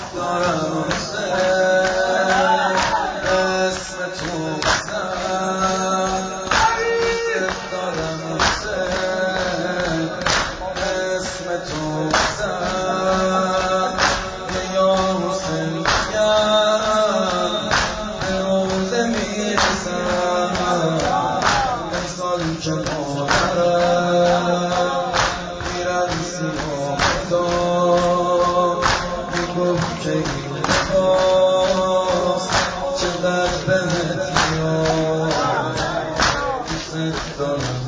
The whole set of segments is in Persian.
دارم اسم تو بزن دارم اسم تو بزن یا حسین به روزه میرسم انسان که مادرم میرن سیاه میگفت که این لباس چه در بهت میاد دوست دارم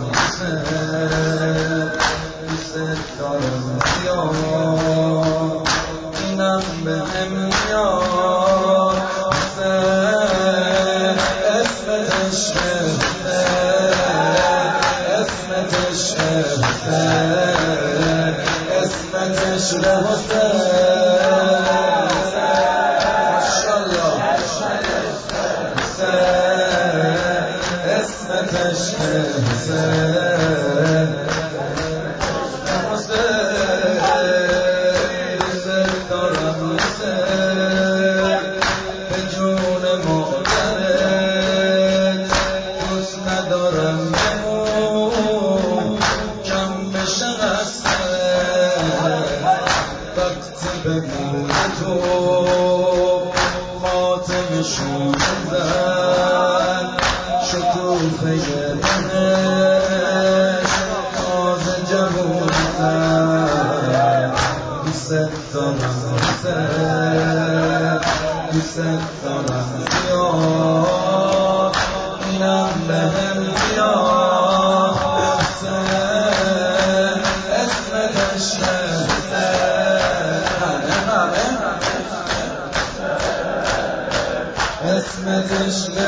دوست دارم زیاد اینم بهم میاد اسمت عشقه اسمت عشقه اسمت عشقه اسمت دارم به جون مادرت دوست ندارم کم بشه وقتی بمونه تو خاتم شوندن شکوفه بهش تازه جموندن دوست دارم دوست دارم زیاد اینم بهم میاد اسمت عشقه اسمت عشقه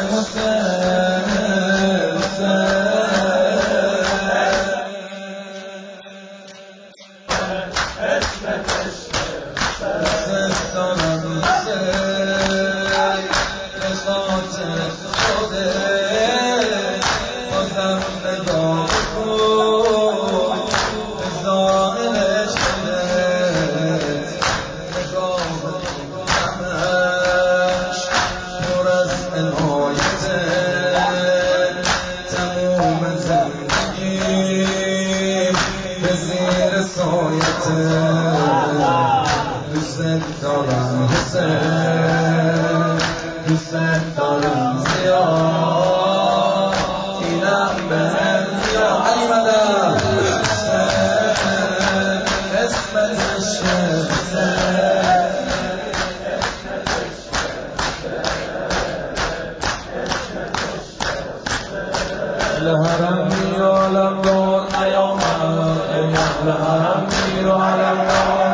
دوست دارم زیاد اینم بهم میاد علی مدد اسمت عشقه لحرم میالم دار نیامد لحرم میالم دار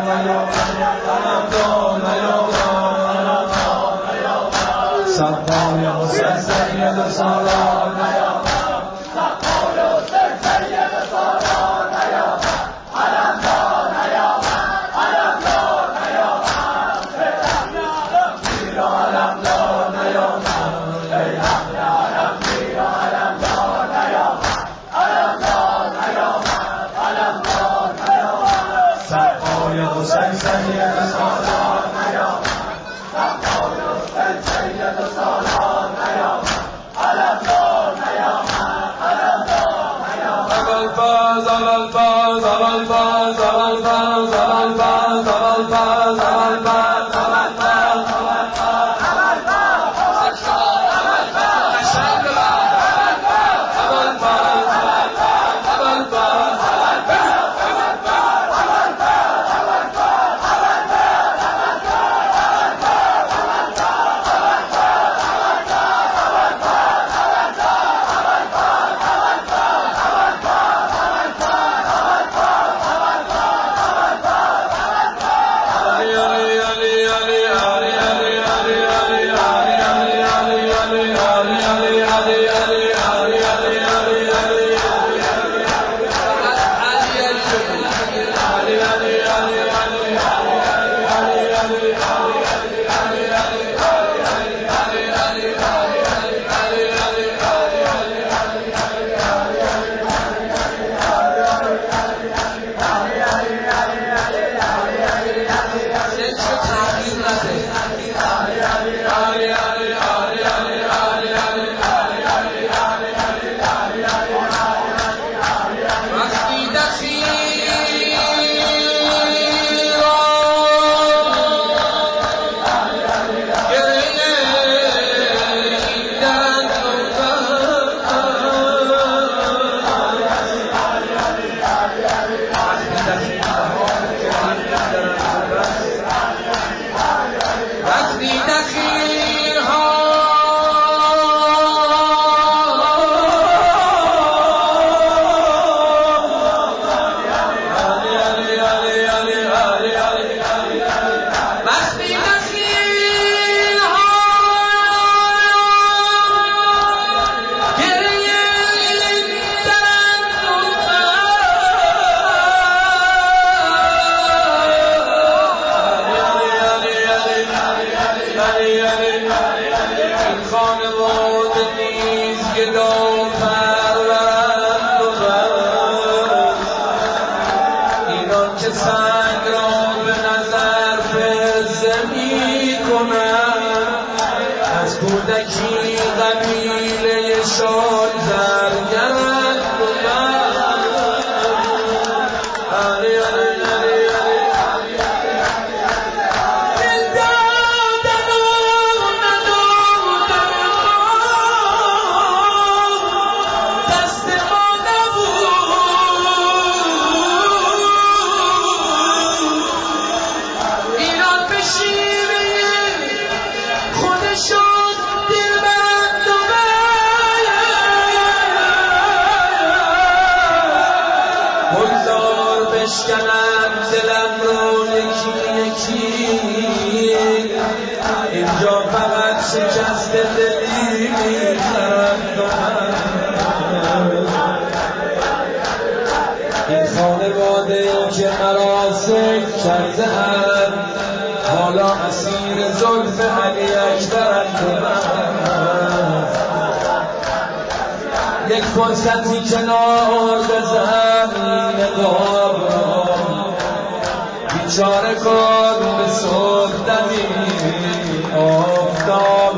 سقای حسین سید سالار سقای حسین سید سالار علمدار علمدار پیر علمدار ای اهل علم پیر علمدار علمدار سقای حسین سید سالار سقای حسین سید سالار علمدار عرضه میکنم از کودکی قبیله شاد زرگرد بودم بشکنم دلم رو یکی یکی اینجا فقط شکست دلی میخرم این خانواده که مراسم کرده هم حالا اسیر زلف علی اکبرند یک فرصتی کنار بزن نقاب بیچاره کن به صبحدمی آفتاب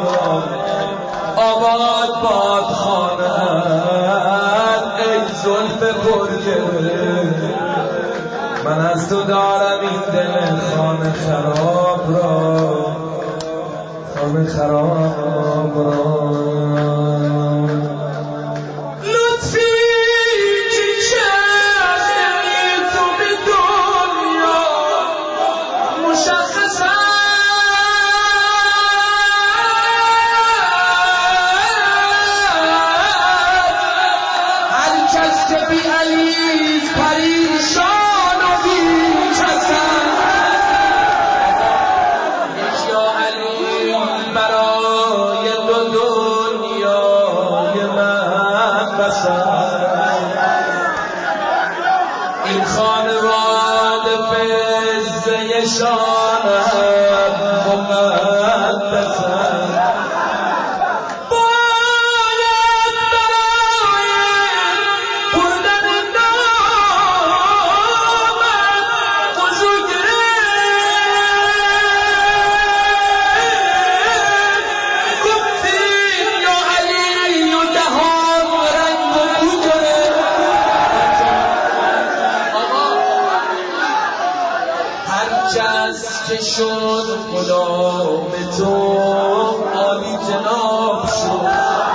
آباد باد خانه‌ات ای زلف پرگره من از تو دارم این دل خانه خراب را خانه خراب را این خانواده فزه شانم مقدسم باید برای بردن نامم وضو گرفت گفتیم یا علی و دهان رنگ و بو گرفت هرچه که شد غلام تو عالی جناب شد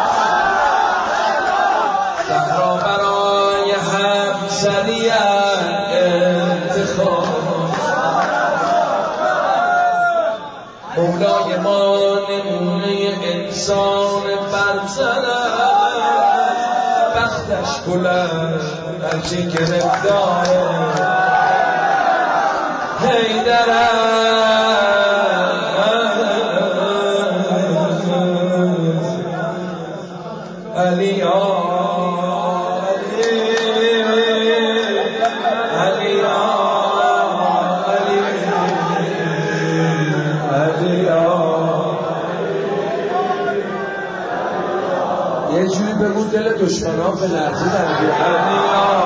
زهرا برای همسریت انتخاب مولای ما نمونه انسان برترست بختش بلند هرچی گرفتاره علی یه جوری بگو دل دشمنان به لرزه در بیاد